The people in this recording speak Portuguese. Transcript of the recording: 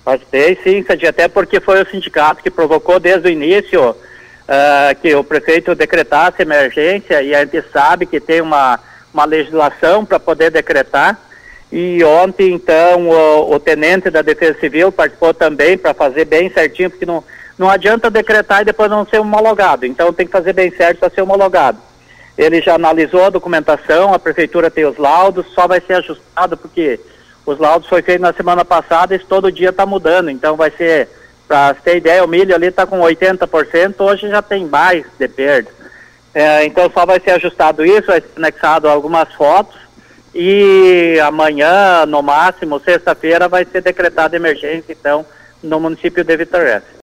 Participei, sim, Sadi, até porque foi o sindicato que provocou desde o início que o prefeito decretasse emergência, e a gente sabe que tem uma legislação para poder decretar. E ontem, então, o tenente da Defesa Civil participou também para fazer bem certinho, porque não adianta decretar e depois não ser homologado. Então tem que fazer bem certo para ser homologado. Ele já analisou a documentação, a prefeitura tem os laudos, só vai ser ajustado porque os laudos foi feito na semana passada e todo dia está mudando. Então vai ser, para ter ideia, o milho ali está com 80%, hoje já tem mais de perda. Então só vai ser ajustado isso, vai ser anexado algumas fotos e amanhã, no máximo, sexta-feira, vai ser decretada emergência, então, no município de Vitória.